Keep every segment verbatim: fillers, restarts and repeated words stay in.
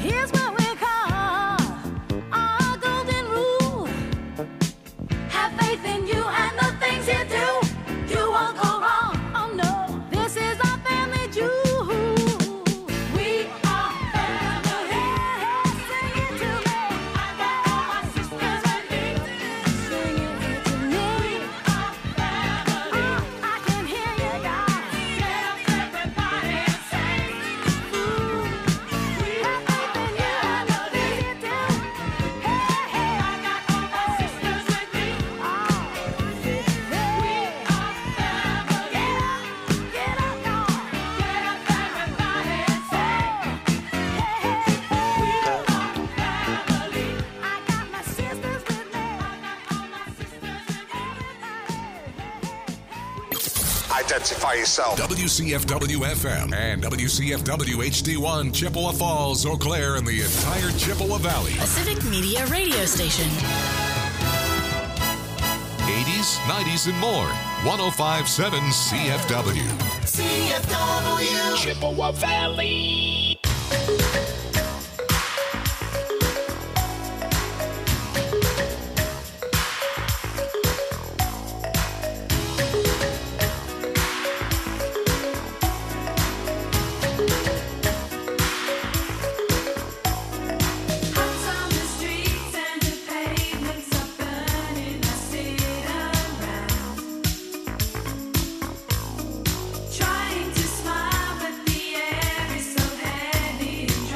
Here's what we call our golden rule. Have faith in you and the things you do. You won't go wrong. Oh no, this is our family jewel. We are family. Sing it to me. I got all my sisters with me. Sing it to me. We are family. Oh, I can hear you, guys. Get up, everybody, and sing. Ooh, we have faith in you and the things you do. Hey, hey, I got all my sisters with me. Oh, we are family. Get up, get up, y'all. Get up, everybody, and sing. Hey, hey, we are family. I got my sisters with me. I got all my sisters with everybody. Identify yourself. W C F W F M and W C F W H D one, Chippewa Falls, Eau Claire, and the entire Chippewa Valley. A Civic Media radio station. eighties, nineties, and more. one oh five point seven C F W. C F W. Chippewa Valley. Hearts on the streets and the pavements are burning. I sit around, trying to smile, but the air is so heavy and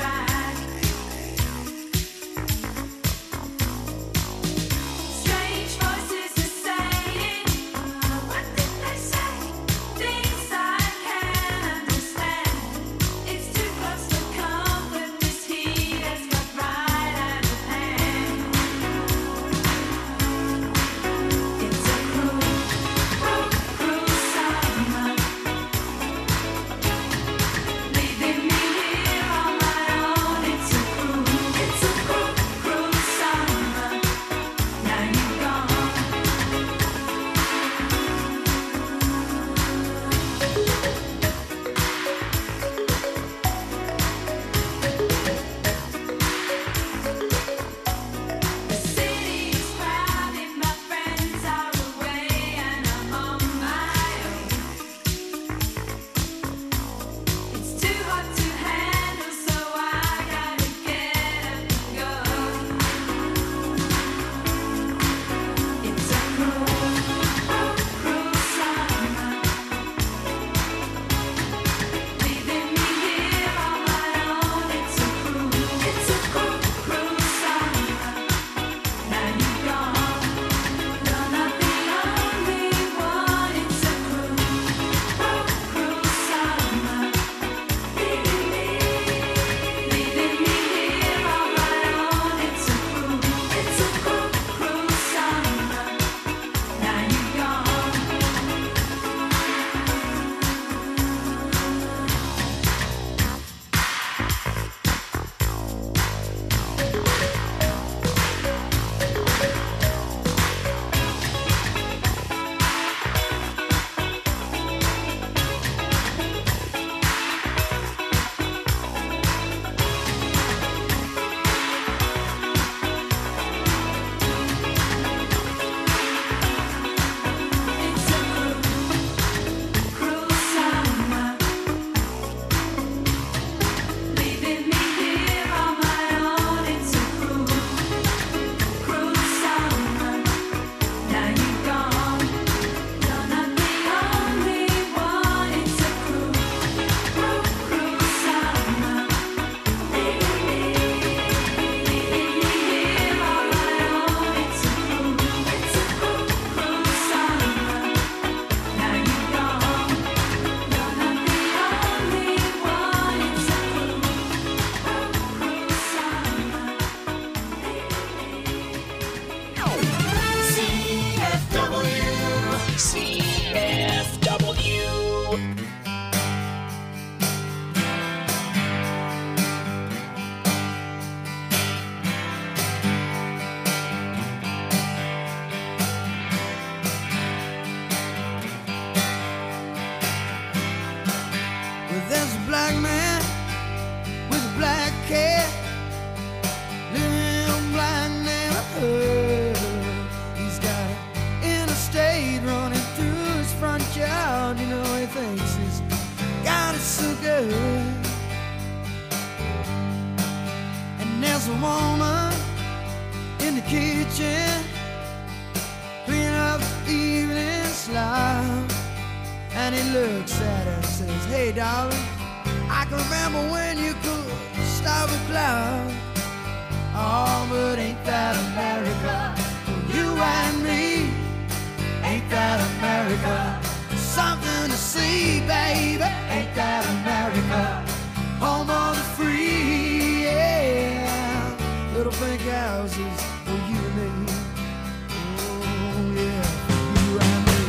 there's a woman in the kitchen, cleaning up the evening slop. And he looks at her and says, hey, darling, I can remember when you could stop a clock. Oh, but ain't that America? For you and me, ain't that America? Something to see, baby, ain't that America? Home of the free, yeah. Little pink houses for you and me. Oh, yeah, for you and me.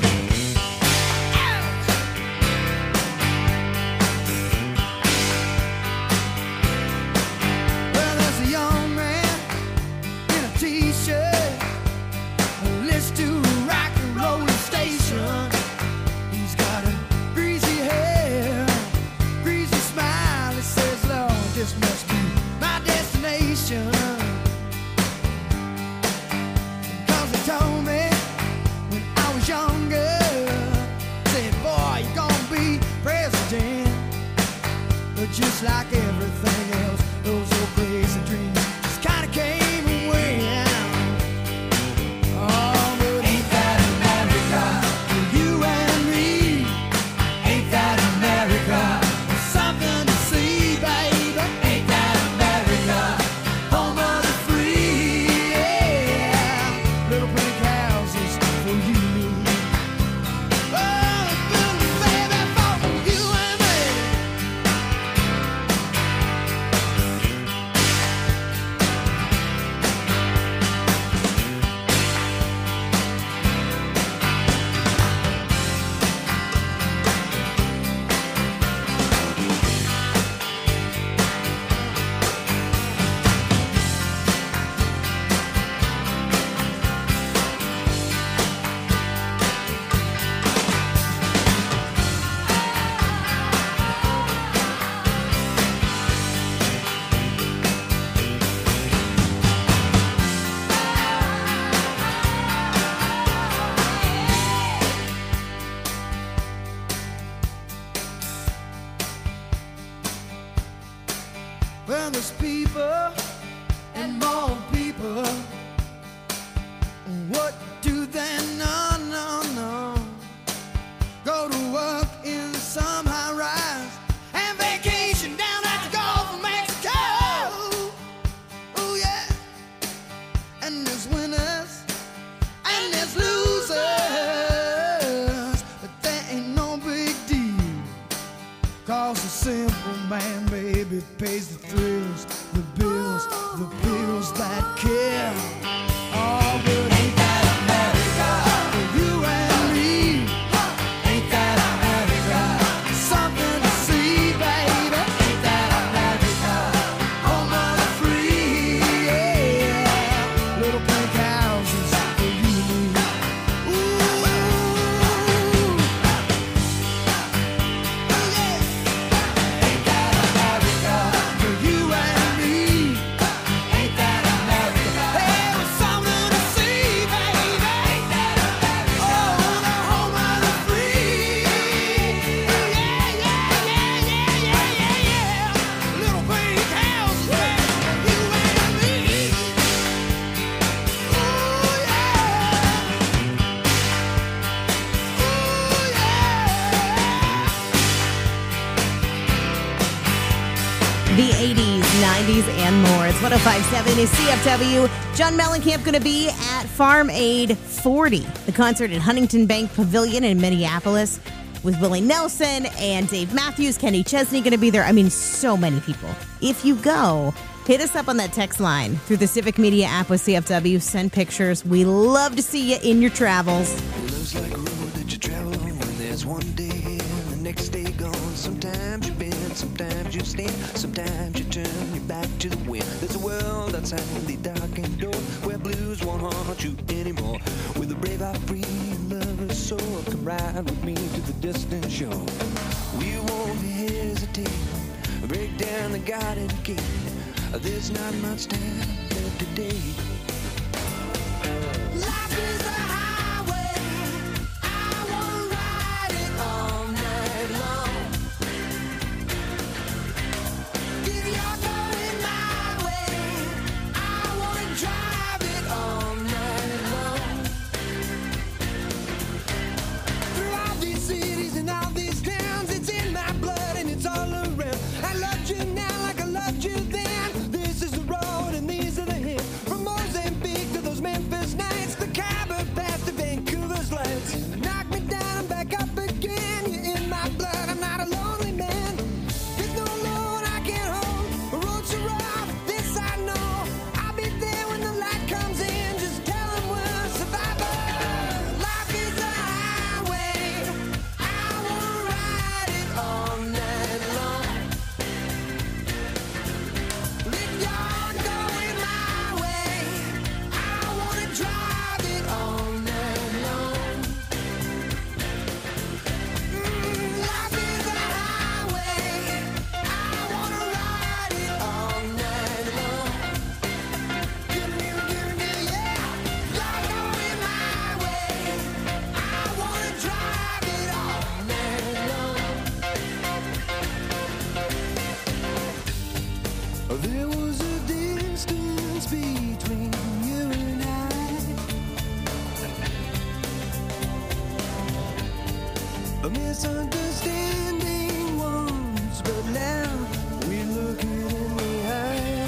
Well, there's a young man in a t-shirt, list to a rock and roll station. He's got a greasy hair, greasy smile. He says, Lord, this must be my destination. Cause he told me when I was younger, said, boy, you're gonna be president. But just like everything else, those old crazy dreams just kinda came and went. Oh, but ain't that America? For you and me, ain't that America? Something to see, baby, ain't that America? Home of the free, yeah. Little pink houses for you and me. Oh, little baby, for you and me. Well, there's people and more people. What do they know? No, no. Go to work in some high rise and vacation down at the Gulf of Mexico. Oh, yeah. And there's winners and there's losers. But that ain't no big deal. Cause the simple man, baby, pays the thrills, the bills, the bills that care. Oh, but ain't that America? For you and me, ain't that America? Something to see, baby, ain't that America? Home of the free, yeah. Little pink houses for you and me. Ooh, ooh, yeah. Ain't that America? For you and me, ain't that America? Hey, there's something to see, baby, ain't that America? Oh, the home of the free, yeah, yeah, yeah, yeah, yeah, yeah, yeah. Little pink houses, baby, for you and me. Ooh, yeah. Ooh, yeah. The eighties, nineties, and more. It's one oh five point seven is C F W. John Mellencamp going to be at Farm Aid forty, the concert at Huntington Bank Pavilion in Minneapolis with Willie Nelson and Dave Matthews, Kenny Chesney going to be there. I mean, so many people. If you go, hit us up on that text line through the Civic Media app with C F W. Send pictures. We love to see you in your travels. Love's like a road that you travel on. There's one day and the next day gone. Sometimes you bend, sometimes you stand, sometimes you turn your back to the wind. There's a world outside the darkened door where blues won't haunt you anymore. With a brave heart free and lover's soul, come ride with me to the distant shore. We won't hesitate, break down the garden gate. There's not much time left today. Life is a highway. I wanna ride it all night long. If you're going my way, There's a distance between you and I. A misunderstanding once, but now we're looking in the eye.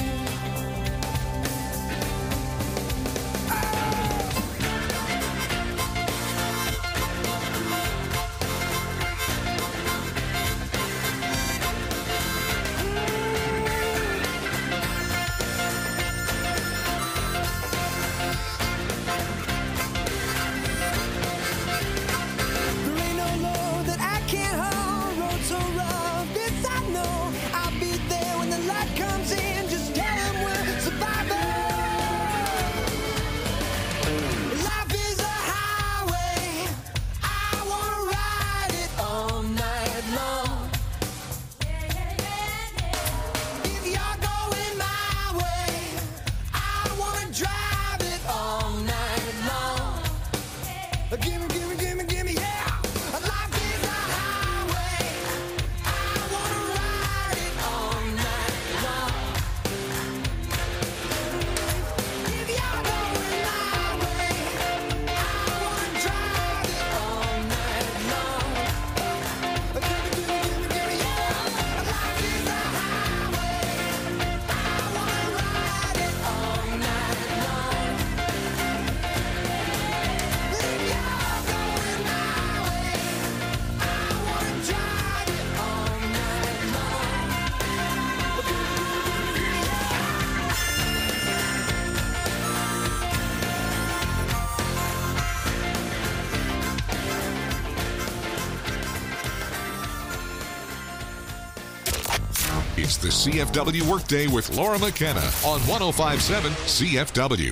It's the C F W Workday with Laura McKenna on one oh five point seven C F W.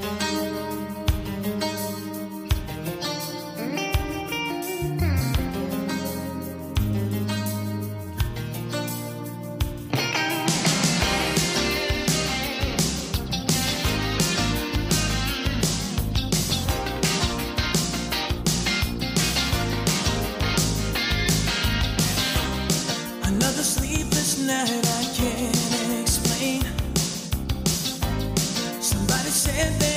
Another sleepless night I can't explain. Somebody said that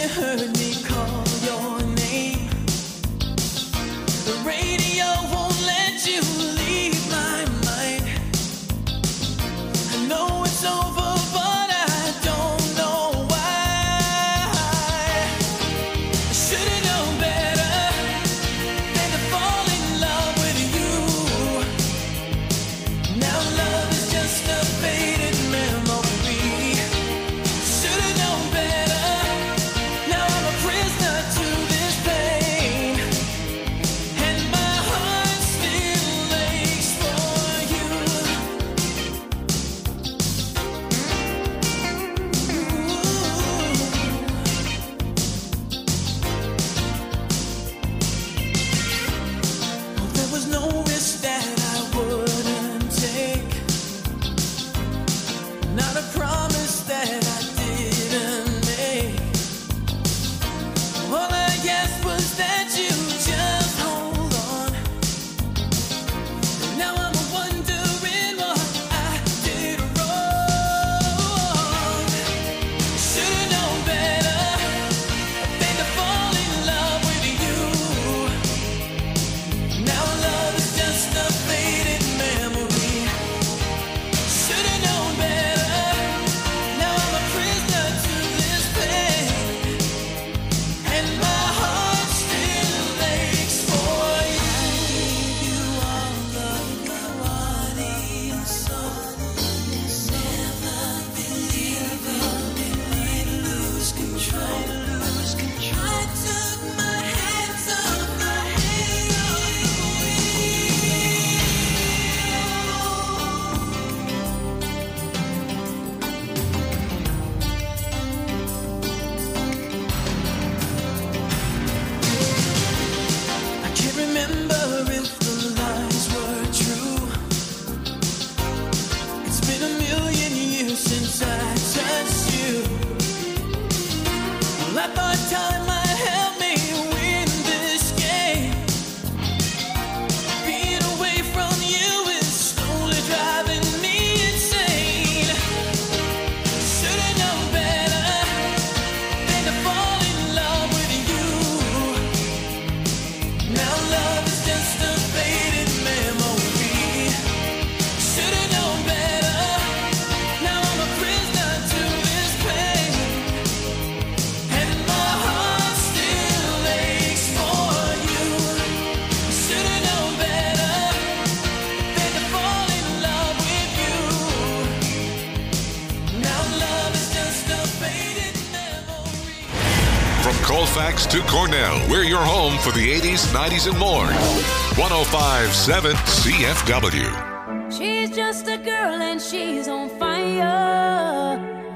Colfax to Cornell, we're your home for the eighties, nineties, and more. one oh five point seven C F W. She's just a girl and she's on fire.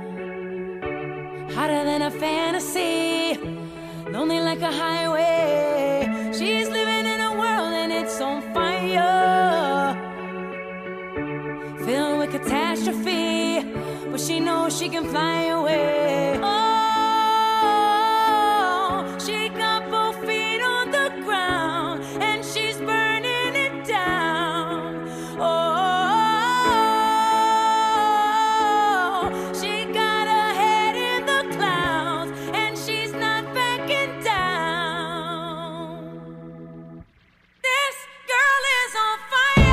Hotter than a fantasy. Lonely like a highway. She's living in a world and it's on fire. Filled with catastrophe. But she knows she can fly away. Oh, she got both feet on the ground and she's burning it down. Oh, she got her head in the clouds and she's not backing down. This girl is on fire.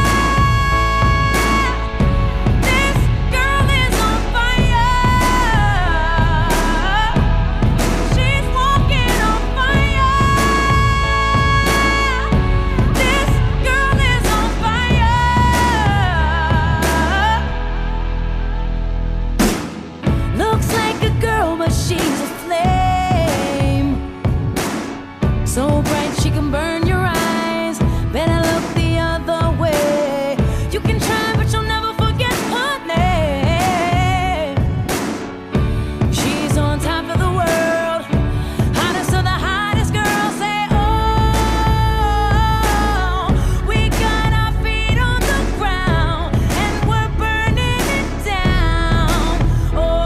She's a flame, so bright she can burn your eyes. Better look the other way. You can try, but you'll never forget her name. She's on top of the world, hottest of the hottest girls. Say, oh, we got our feet on the ground and we're burning it down. Oh.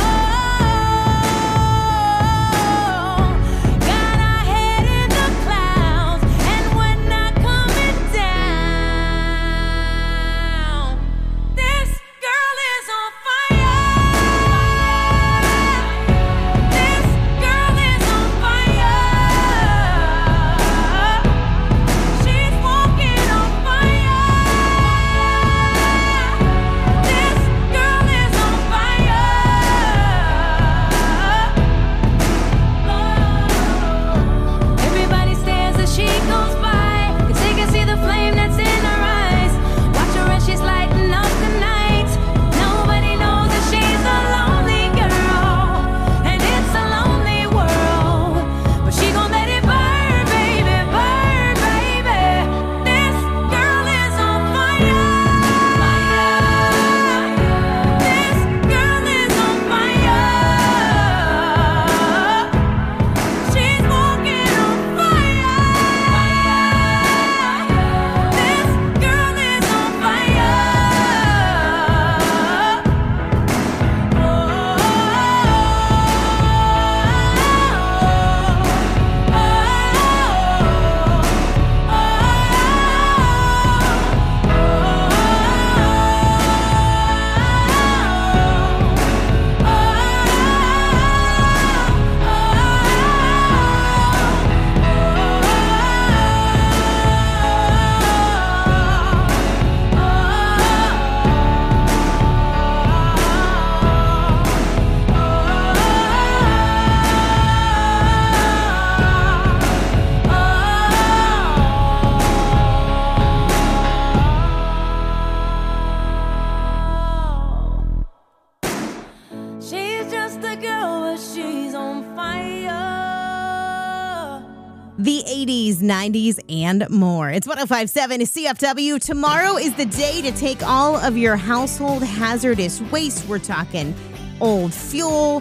The eighties, nineties, and more. It's one oh five point seven C F W. Tomorrow is the day to take all of your household hazardous waste. We're talking old fuel,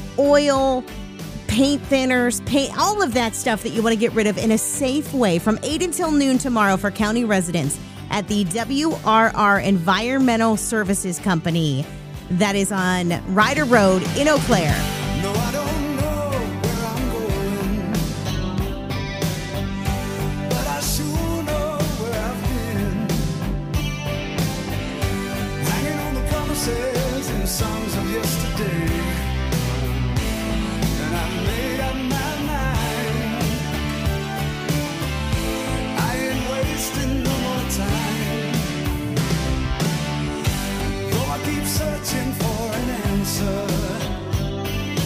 oil, paint thinners, paint, all of that stuff that you want to get rid of in a safe way from eight until noon tomorrow for county residents at the W R R Environmental Services Company. That is on Ryder Road in Eau Claire. No, I don't know where I'm going, but I sure know where I've been. Hanging on the promises and songs of yesterday, and I made up my mind. I ain't wasting no more time, though I keep searching for an answer.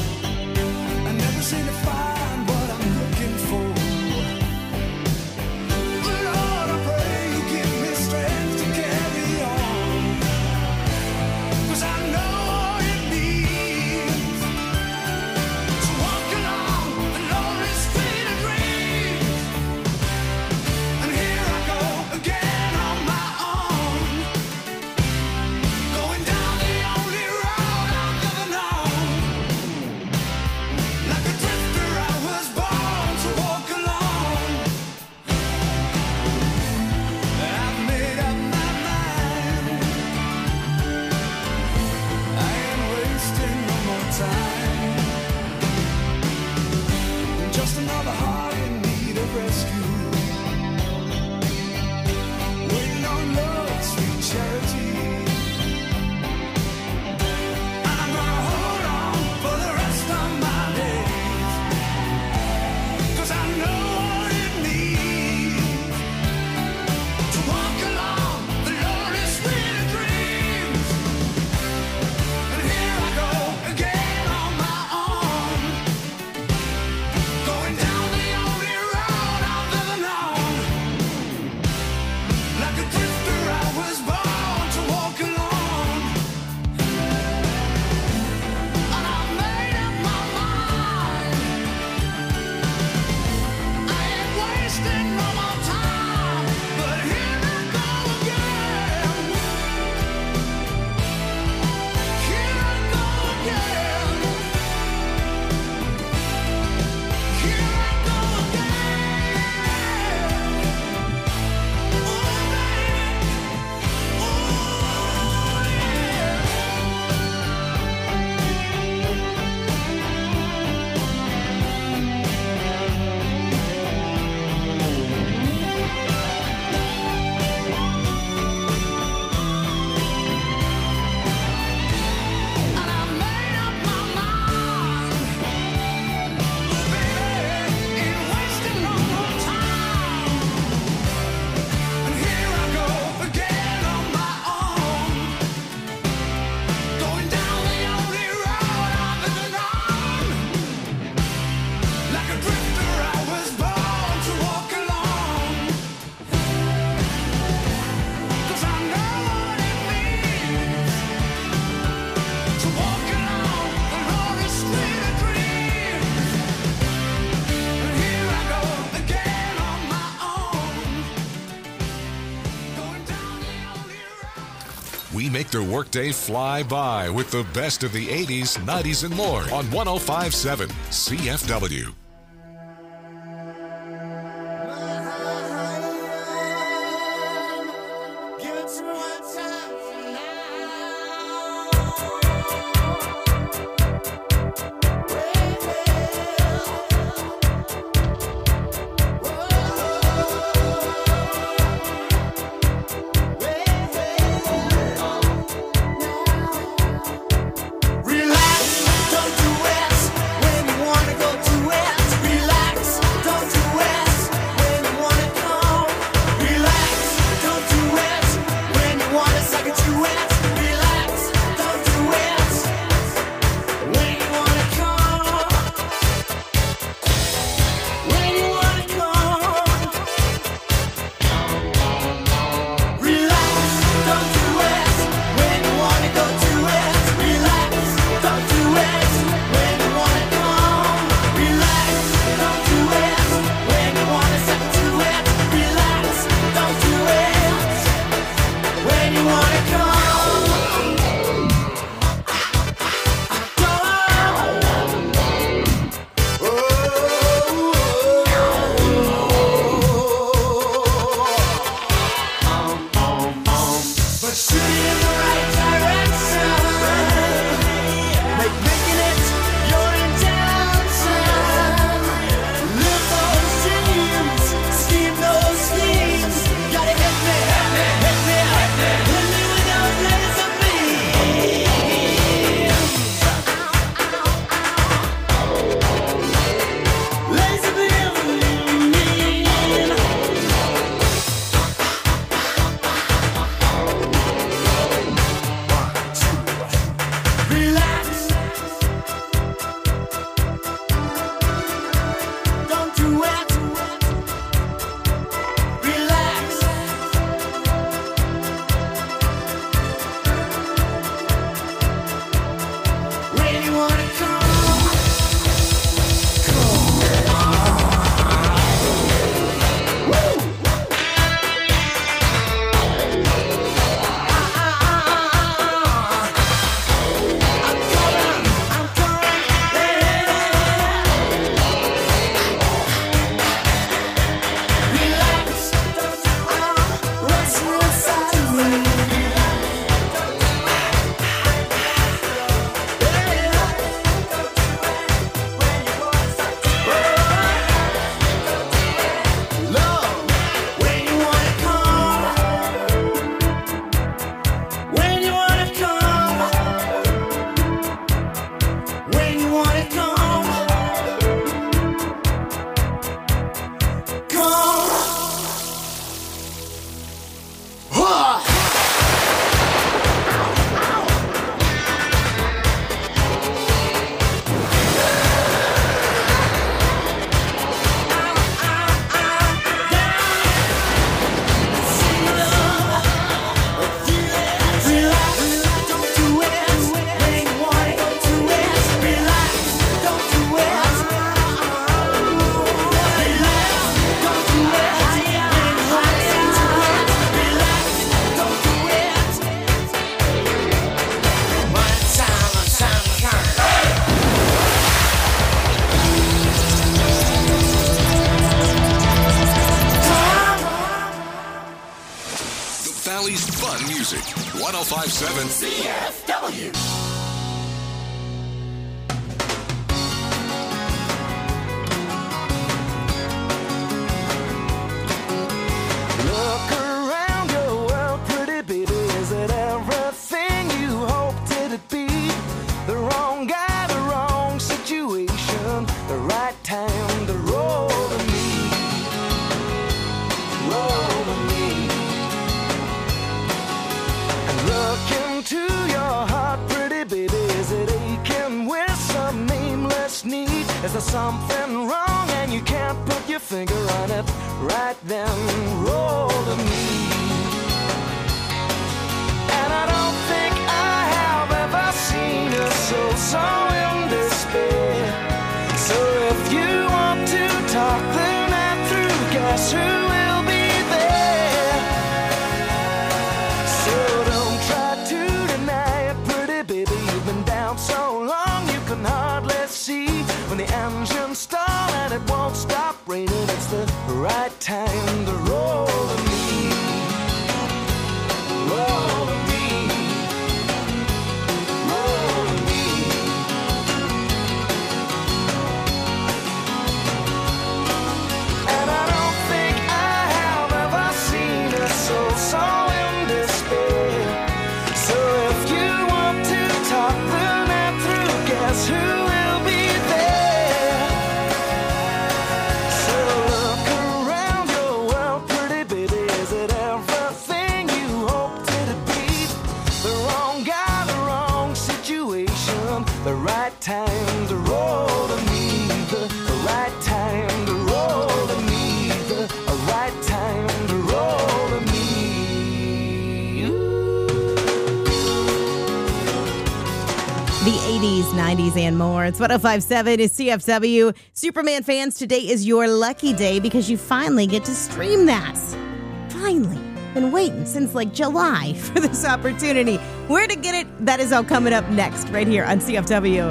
make their workday fly by with the best of the eighties, nineties, and more on one oh five point seven C F W. Valley's fun music. one oh five point seven C F W. Look around your world, pretty baby. Is it everything you hoped it'd be? The wrong guy, the wrong situation, the right time to roll to me. Roll to me. And look into your heart, pretty baby. Is it aching with some nameless need? Is there something wrong and you can't put your finger on it? Right then, roll to me. And I don't think I have ever seen a soul so in despair. So if you want to talk the night through, guess who will be there? So don't try to the sea. When the engines stall and it won't stop raining, it's the right time to roll to me. Roll to me. Roll to me. And I don't think I have ever seen a soul so in despair. So if you want to talk the night through, guess who will be there? So look around your world, pretty baby. Is it everything you hoped it'd be? The wrong guy, the wrong situation. The right time to roll to me. The, the right time to roll to me. The, the right time to roll to me. Ooh. The eighties, nineties, and more. It's one oh five point seven is C F W. Superman fans, today is your lucky day because you finally get to stream that. Finally. Been waiting since like July for this opportunity. Where to get it? That is all coming up next right here on C F W.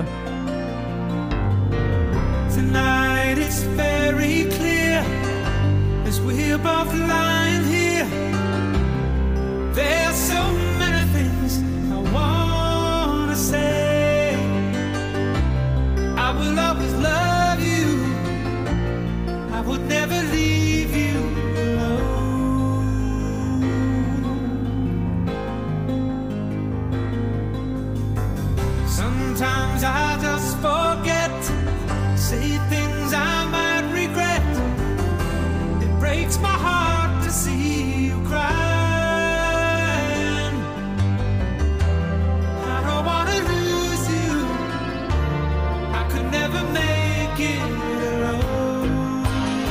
Tonight it's very clear as we're both lying here. There's so many things I want to say. I will always love you. I would never leave you alone. Sometimes I just forget, say things I might regret. It breaks my heart to see you crying. I don't want to lose you. I could never make it alone.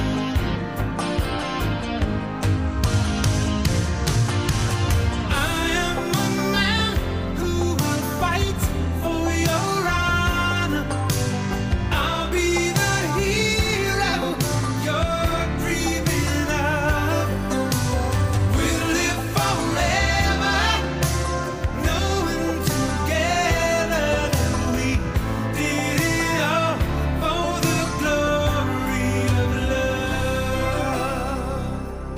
I am a man who will fight for your honor. I'll be the hero you're dreaming of. We'll live forever, knowing together that we did it all for the glory of love.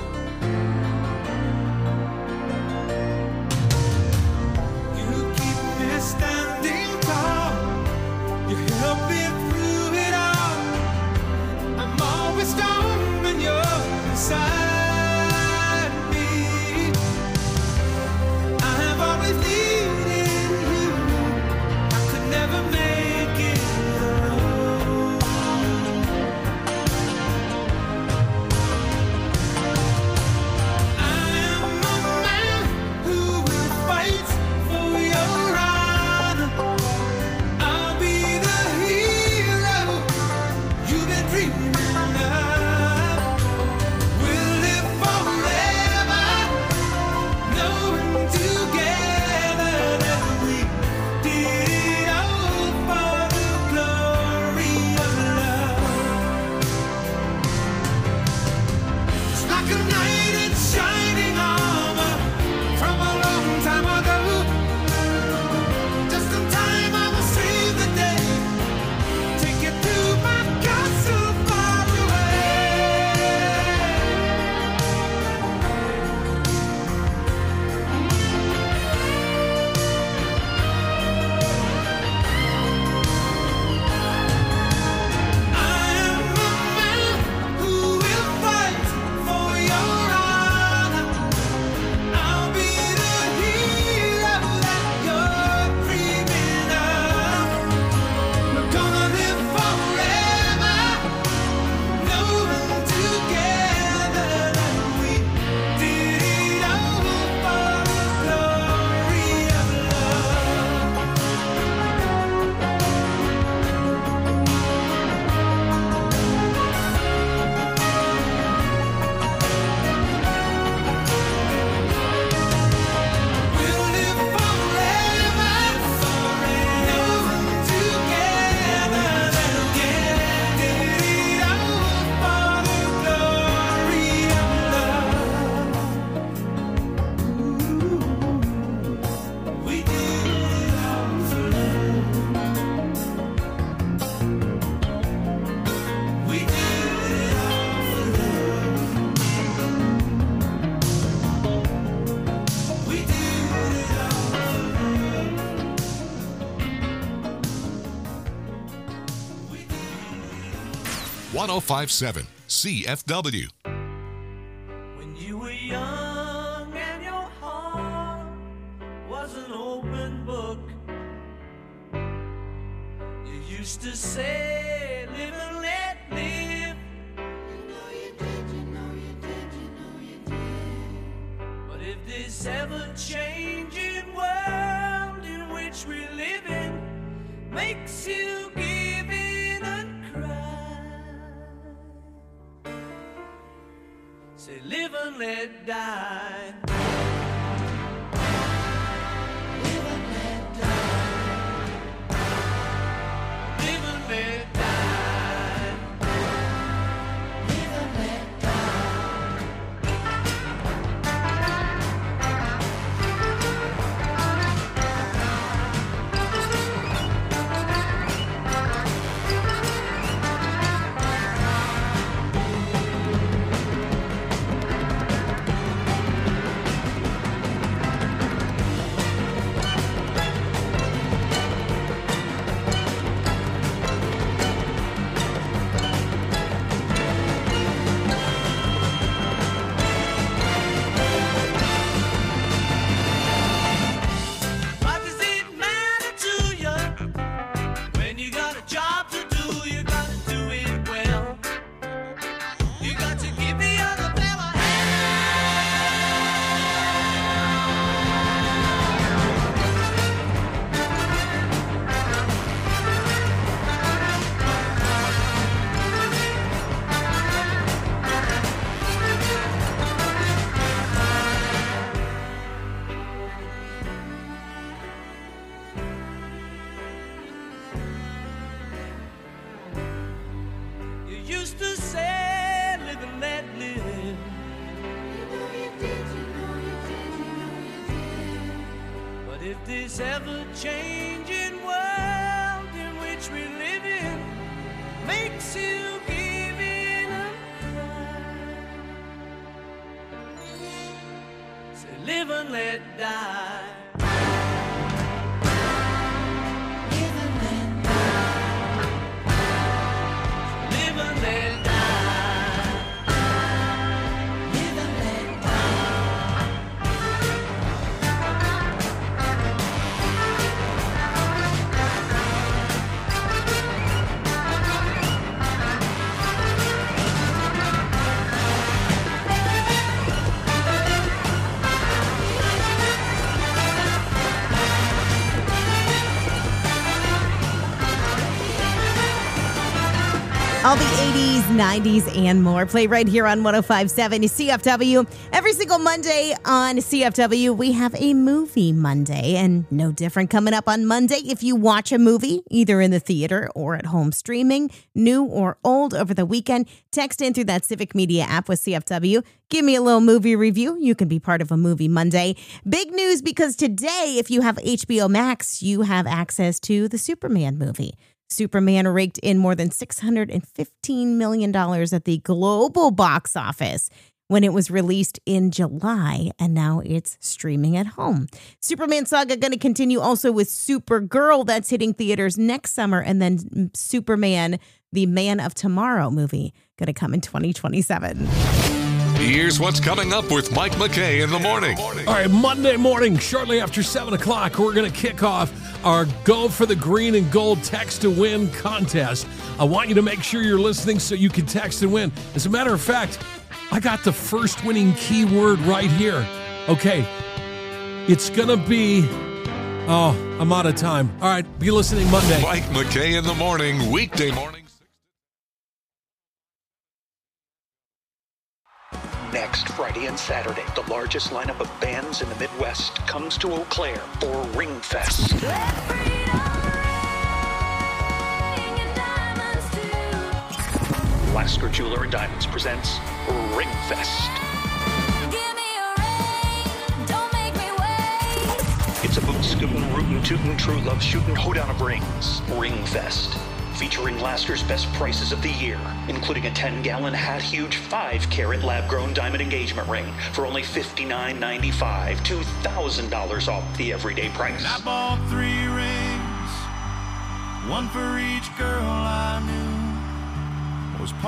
You keep me standing tall. You help me through it all. I'm always strong when you're beside me. I have always needed you. I could never make it alone. I am a man who will fight for your honor. I'll be the hero one oh five point seven C F W. When you were young and your heart was an open book, you used to say, live and let live. You know you did, you know you did, you know you did. But if this ever-changing world in which we live in makes you give in and cry, say live and let die. Live and let die. Live and let die. Live and let What does it matter to you when you got a job to do? You got to do it well. You got to give the other fella You used to say, live and let live. You know you did, you know you did, you know you did. But if this ever-changing world in which we live in makes you give in and cry, say live and let die. Live and let die. Live and let die. Live and let All the eighties, nineties, and more play right here on one oh five point seven C F W. Every single Monday on C F W, we have a Movie Monday, and no different coming up on Monday. If you watch a movie, either in the theater or at home streaming, new or old over the weekend, text in through that Civic Media app with C F W. Give me a little movie review. You can be part of a Movie Monday. Big news, because today, if you have H B O Max, you have access to the Superman movie. Superman raked in more than six hundred fifteen million dollars at the global box office when it was released in July, and now it's streaming at home. Superman saga going to continue also with Supergirl, that's hitting theaters next summer, and then Superman, the Man of Tomorrow movie, going to come in twenty twenty-seven. Here's what's coming up with Mike McKay in the morning. All right, Monday morning, shortly after seven o'clock, we're going to kick off our Go for the Green and Gold Text to Win contest. I want you to make sure you're listening so you can text and win. As a matter of fact, I got the first winning keyword right here. Okay, it's going to be... Oh, I'm out of time. All right, be listening Monday. Mike McKay in the morning, weekday mornings. Next Friday and Saturday, the largest lineup of bands in the Midwest comes to Eau Claire for Ringfest. Lasker Jeweler and Diamonds presents Ringfest. It's a boot scootin', rootin', tootin', true love shootin', hoedown of rings. Ringfest. Featuring Lasker's best prices of the year, including a ten-gallon hat-huge five-carat lab-grown diamond engagement ring for only fifty-nine ninety-five, two thousand dollars off the everyday price. I bought three rings, one for each girl I knew. Was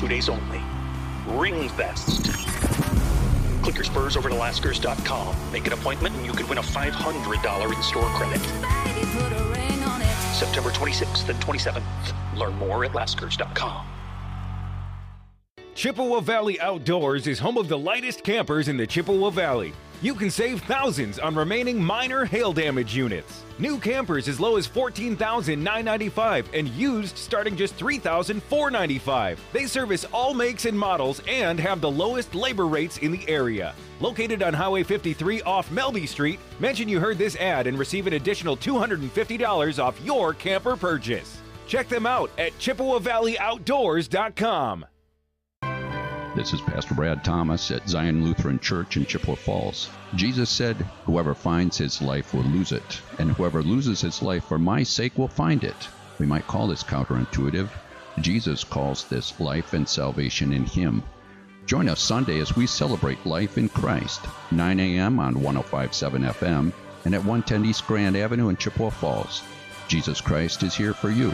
two days only. Ringfest. Click your spurs over to Laskers dot com. Make an appointment and you could win a five hundred dollars in-store credit. Baby, put a ring on it. September twenty-sixth and twenty-seventh. Learn more at Laskers dot com. Chippewa Valley Outdoors is home of the lightest campers in the Chippewa Valley. You can save thousands on remaining minor hail damage units. New campers as low as fourteen thousand nine hundred ninety-five dollars and used starting just three thousand four hundred ninety-five dollars. They service all makes and models and have the lowest labor rates in the area. Located on Highway fifty-three off Melby Street, mention you heard this ad and receive an additional two hundred fifty dollars off your camper purchase. Check them out at Chippewa Valley Outdoors dot com. This is Pastor Brad Thomas at Zion Lutheran Church in Chippewa Falls. Jesus said, "Whoever finds his life will lose it, and whoever loses his life for my sake will find it." We might call this counterintuitive. Jesus calls this life and salvation in him. Join us Sunday as we celebrate life in Christ, nine a.m. on one oh five point seven F M and at one ten East Grand Avenue in Chippewa Falls. Jesus Christ is here for you.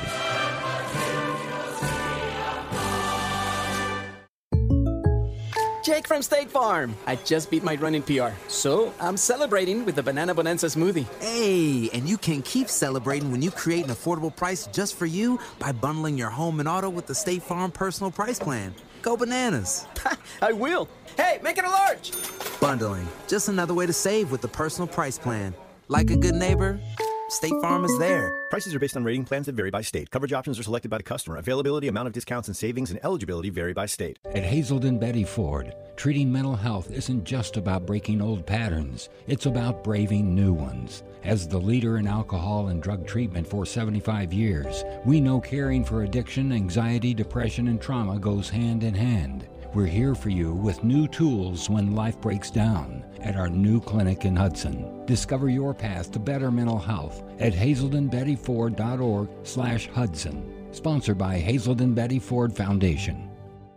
Jake from State Farm. I just beat my running P R, so I'm celebrating with the Banana Bonanza smoothie. Hey, and you can keep celebrating when you create an affordable price just for you by bundling your home and auto with the State Farm Personal Price Plan. Go bananas. I will. Hey, make it a large. Bundling, just another way to save with the Personal Price Plan. Like a good neighbor, State Farm is there. Prices are based on rating plans that vary by state. Coverage options are selected by the customer. Availability, amount of discounts and savings, and eligibility vary by state. At Hazelden Betty Ford, treating mental health isn't just about breaking old patterns. It's about braving new ones. As the leader in alcohol and drug treatment for seventy-five years, we know caring for addiction, anxiety, depression, and trauma goes hand in hand. We're here for you with new tools when life breaks down at our new clinic in Hudson. Discover your path to better mental health at hazelden betty ford dot org slash Hudson. Sponsored by Hazelden Betty Ford Foundation.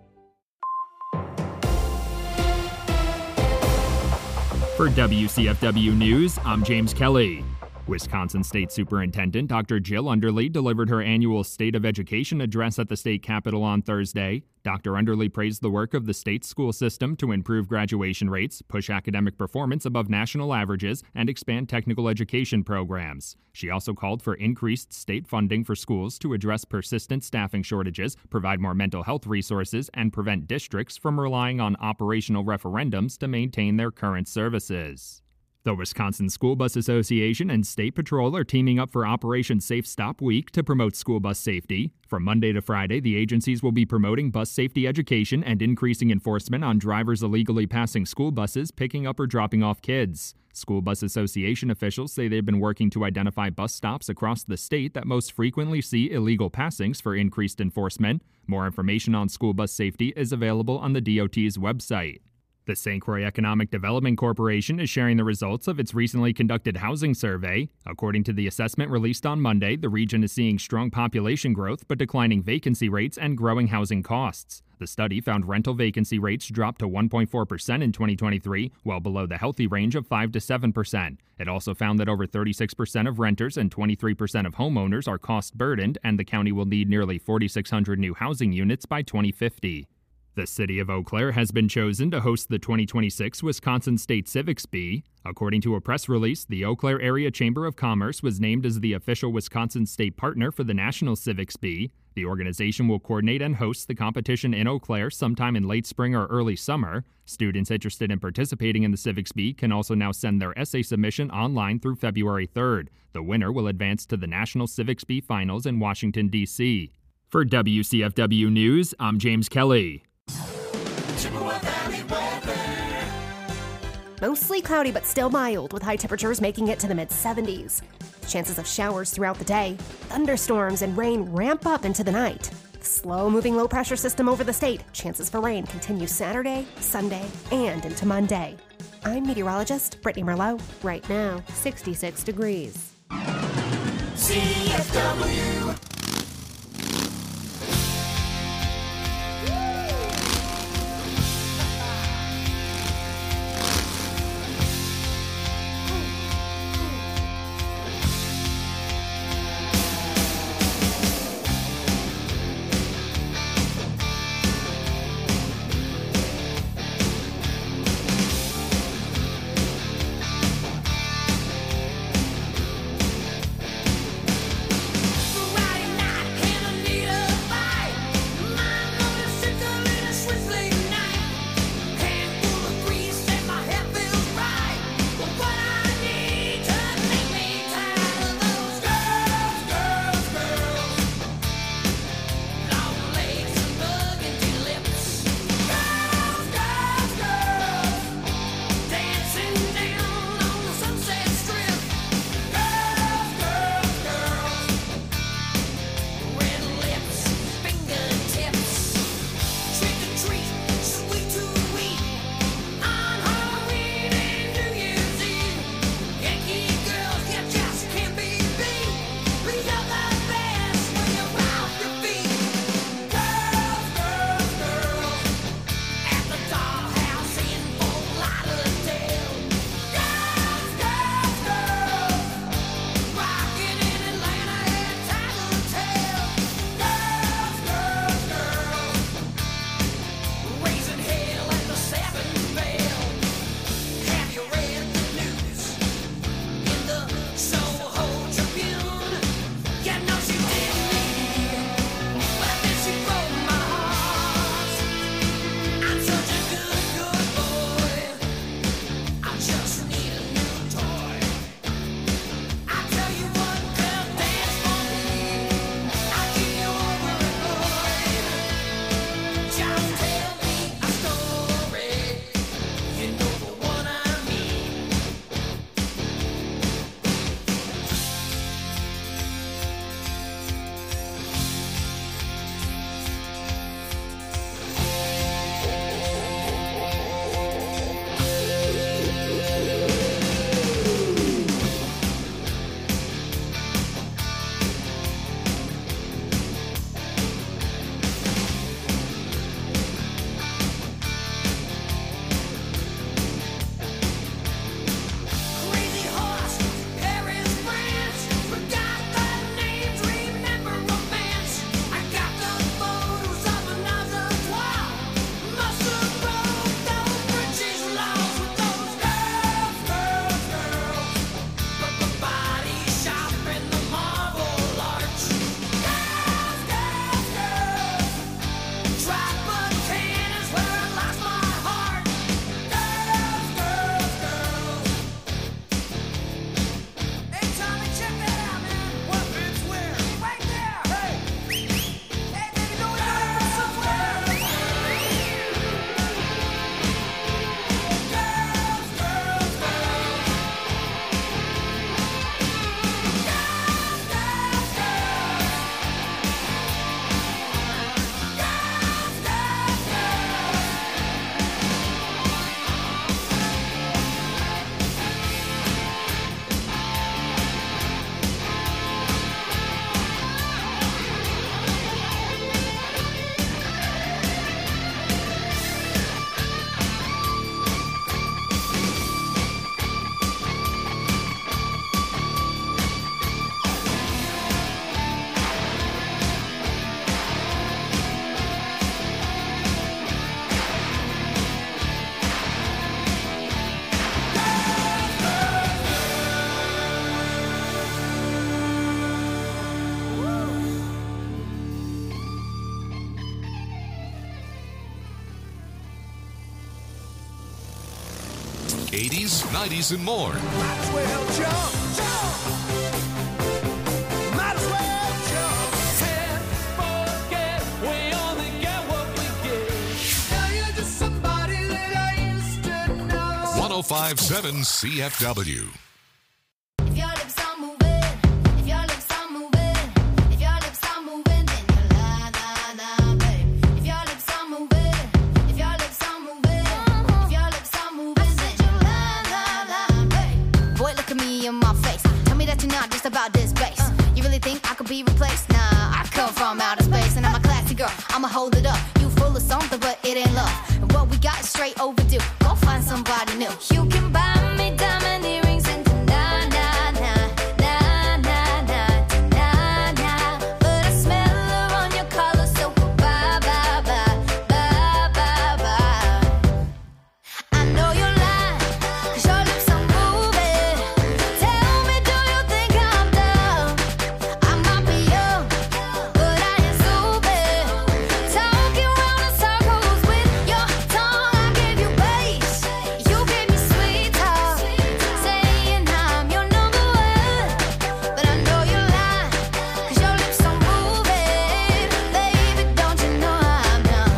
For W C F W News, I'm James Kelly. Wisconsin State Superintendent Doctor Jill Underly delivered her annual State of Education address at the state capitol on Thursday. Doctor Underly praised the work of the state school system to improve graduation rates, push academic performance above national averages, and expand technical education programs. She also called for increased state funding for schools to address persistent staffing shortages, provide more mental health resources, and prevent districts from relying on operational referendums to maintain their current services. The Wisconsin School Bus Association and State Patrol are teaming up for Operation Safe Stop Week to promote school bus safety. From Monday to Friday, the agencies will be promoting bus safety education and increasing enforcement on drivers illegally passing school buses, picking up or dropping off kids. School Bus Association officials say they've been working to identify bus stops across the state that most frequently see illegal passings for increased enforcement. More information on school bus safety is available on the D O T's website. The Saint Croix Economic Development Corporation is sharing the results of its recently conducted housing survey. According to the assessment released on Monday, the region is seeing strong population growth but declining vacancy rates and growing housing costs. The study found rental vacancy rates dropped to one point four percent in twenty twenty-three, well below the healthy range of five to seven percent. It also found that over thirty-six percent of renters and twenty-three percent of homeowners are cost-burdened, and the county will need nearly forty-six hundred new housing units by twenty fifty. The city of Eau Claire has been chosen to host the twenty twenty-six Wisconsin State Civics Bee. According to a press release, the Eau Claire Area Chamber of Commerce was named as the official Wisconsin state partner for the National Civics Bee. The organization will coordinate and host the competition in Eau Claire sometime in late spring or early summer. Students interested in participating in the Civics Bee can also now send their essay submission online through February third. The winner will advance to the National Civics Bee Finals in Washington, D C For W C F W News, I'm James Kelly. Chippewa Valley weather. Mostly cloudy but still mild, with high temperatures making it to the mid seventies. Chances of showers throughout the day. Thunderstorms and rain ramp up into the night. Slow-moving low-pressure system over the state. Chances for rain continue Saturday, Sunday, and into Monday. I'm meteorologist Brittany Merlot. Right now, sixty-six degrees. C F W. eighties, nineties, and more. Might as well jump, jump. Might as well jump. Can't forget we only get what we get. Now you're just somebody that I used to know. one oh five point seven C F W. If your lips are moving, if your lips are moving, if your lips are moving, then you lie, lie, lie, babe. If your lips are moving, if your lips are moving, if your lips are moving, then you lie, lie, lie, babe. Boy, look at me in my face. Tell me that you're not just about this bass. You really think I could be replaced? Nah, I come from outer space and I'm a classy girl. I'ma hold it up. You full of something, but it ain't love. And what we got is straight overdue. Go find somebody new. You can buy me diamond earrings and na na na na na na na na. But I smell her on your collar, so bye bye bye bye bye bye. I know you're lying, 'cause your lips are moving. Tell me, do you think I'm dumb? I might be young, but I ain't stupid. Talking round in circles with your tongue. I gave you bass, you gave me sweet talk, saying I'm your number one. But I know you're lying, 'cause your lips are moving. Baby, don't you know I'm done?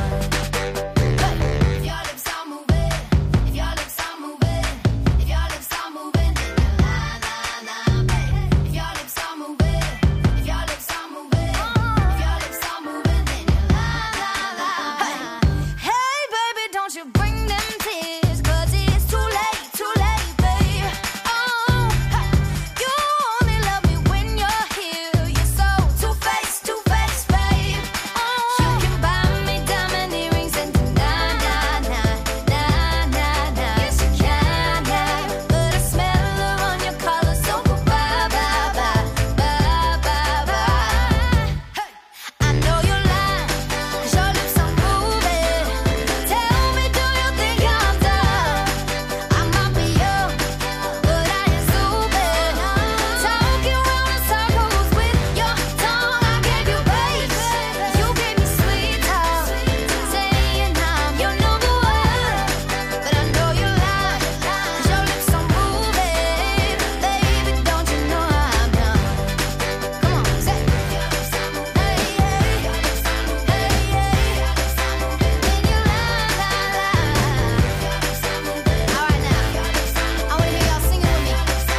If your lips are moving, if your lips are moving, if your lips are moving, then you lie, lie, lie, babe. If your lips are moving, if your lips are moving, if your lips are moving, then you lie, lie, lie. Hey, baby, don't you bring them tears, 'cause it's too late, too late, babe. Oh, you only love me when you're here. You're so two-faced, two-faced, babe. Oh, you can buy me diamond earrings and na na na na na na. Yes, you can, yeah. But I smell her on your collar, so bye bye bye bye bye bye. I know you're lying, 'cause your lips are moving. Tell me, do you think I'm dumb? I might be young, but I ain't stupid. Talking round in circles with your tongue. I gave you bass, you gave me sweet talk, saying I'm your number one. But I know you're lying, 'cause your lips are moving. Baby, don't you know I'm done? Come on, say it. Your lips are moving. Hey, hey. Your lips are moving. Hey, hey. Your lips are moving. Then you lie, lie, lie. Your lips are moving. All right, now. Your lips are moving. I wanna hear y'all singing with me.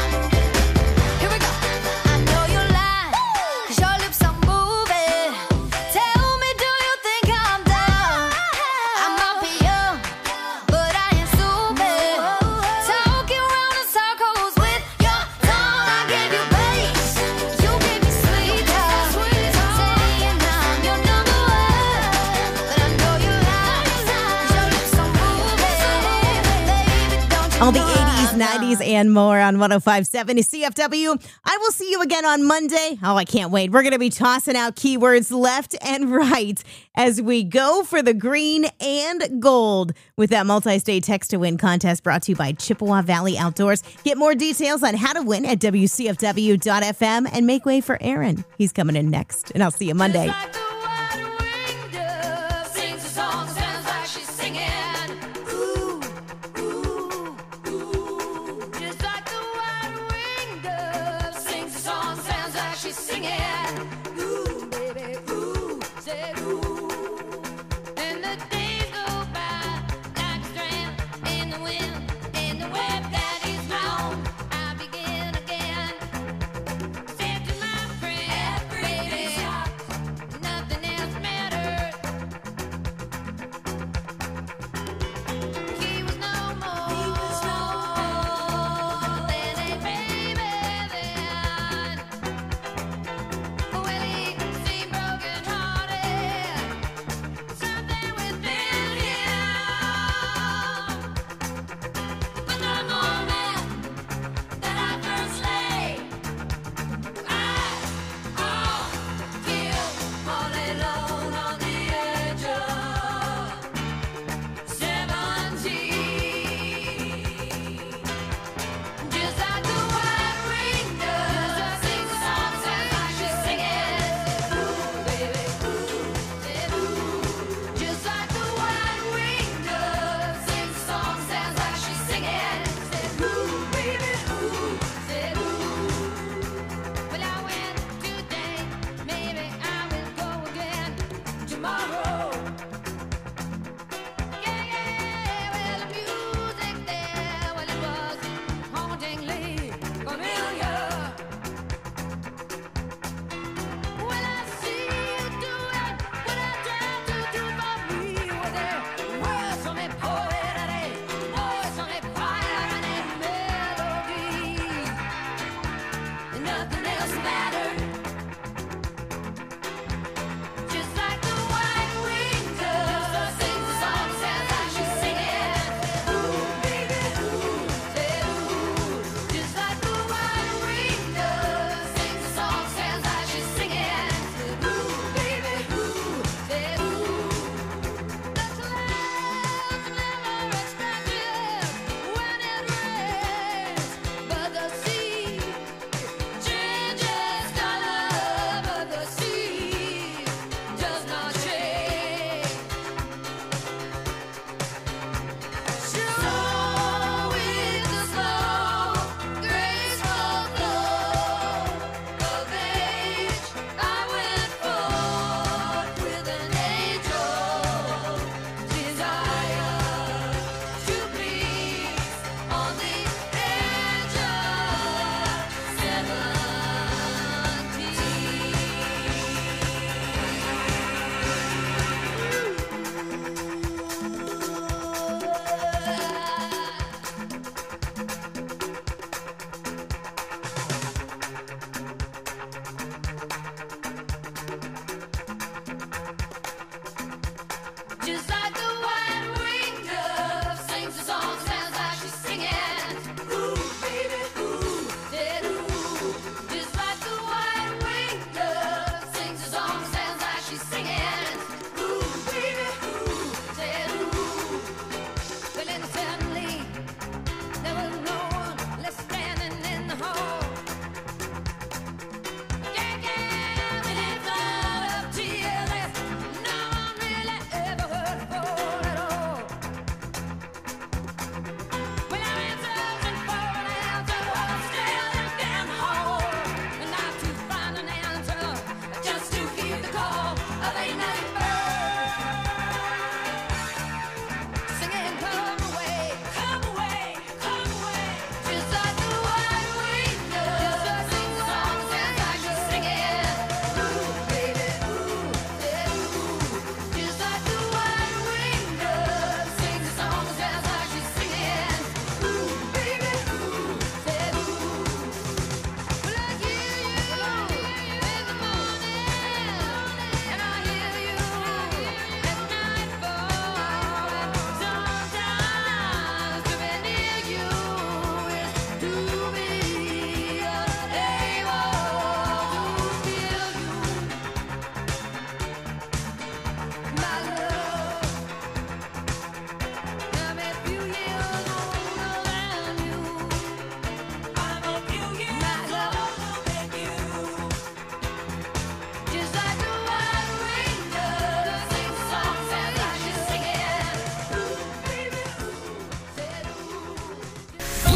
Here we go. I know you're lying, 'cause your lips are moving. Tell me, do you think I'm dumb? I might be young, but I ain't stupid. Talking round in circles with your tongue. I gave you bass, you gave me sweet talk, saying I'm your number one. But I know you're lying, 'cause your lips are moving. Baby, don't you All the know eighties, I'm done? nineties, and more on one oh five point seven is C F W. I will see you again on Monday. Oh, I can't wait. We're going to be tossing out keywords left and right as we go for the green and gold with that multi-state text-to-win contest brought to you by Chippewa Valley Outdoors. Get more details on how to win at W C F W dot F M and make way for Aaron. He's coming in next, and I'll see you Monday. Sings a song, sounds like she's singing. Ooh, ooh, ooh. Just like the white-winged dove. Sings a song, sounds like she's singing. Ooh, baby, ooh, say ooh. And the days go by like a strand in the wind, in the web that is blown. I begin again. Said to my friend, baby, nothing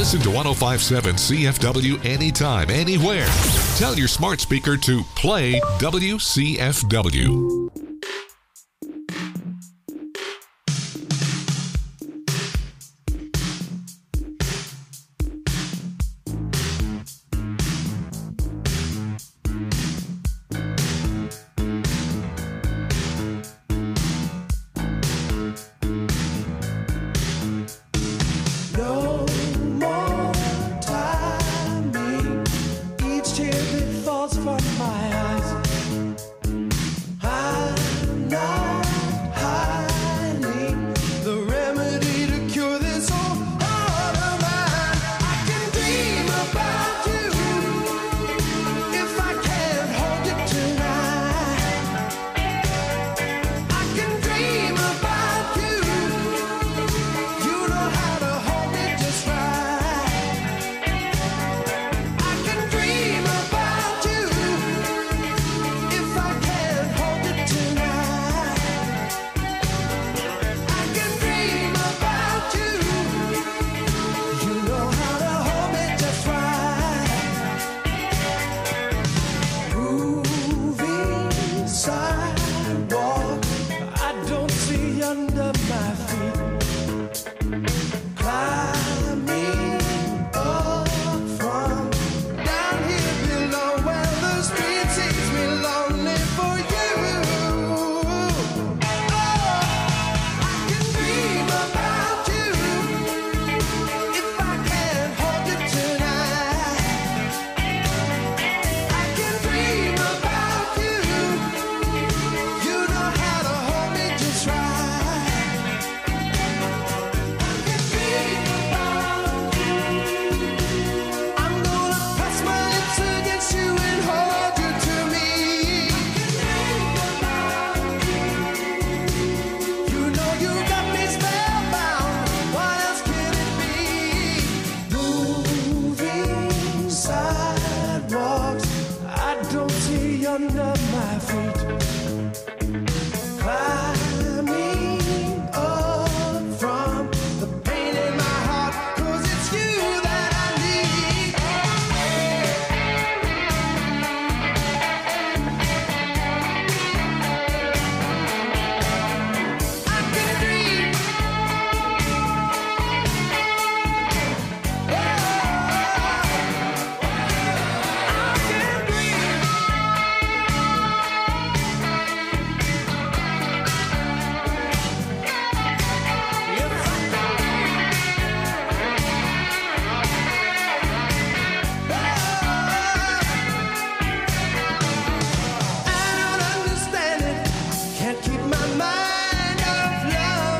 Listen to one oh five point seven C F W anytime, anywhere. Tell your smart speaker to play W C F W. No more timing. Each tear that falls from my eyes. I'm not hiding the remedy to cure this old heart of mine. I can dream about you if I can't hold you tonight. I can dream about you. You know how to hold me just right. I can dream about you if I can't hold you tonight. I can dream about you. You know how to hold me just right. Moving sidewalk, I don't see under my feet. Climbing up from down here below where the street sees me lonely for you. Oh, I can dream about you if I can't hold you tonight. I can dream about you. You know how to hold me just right. I'm gonna press my lips against you and hold you to me. You know you got me spellbound. What else can it be? Moving sidewalks, I don't see under my feet.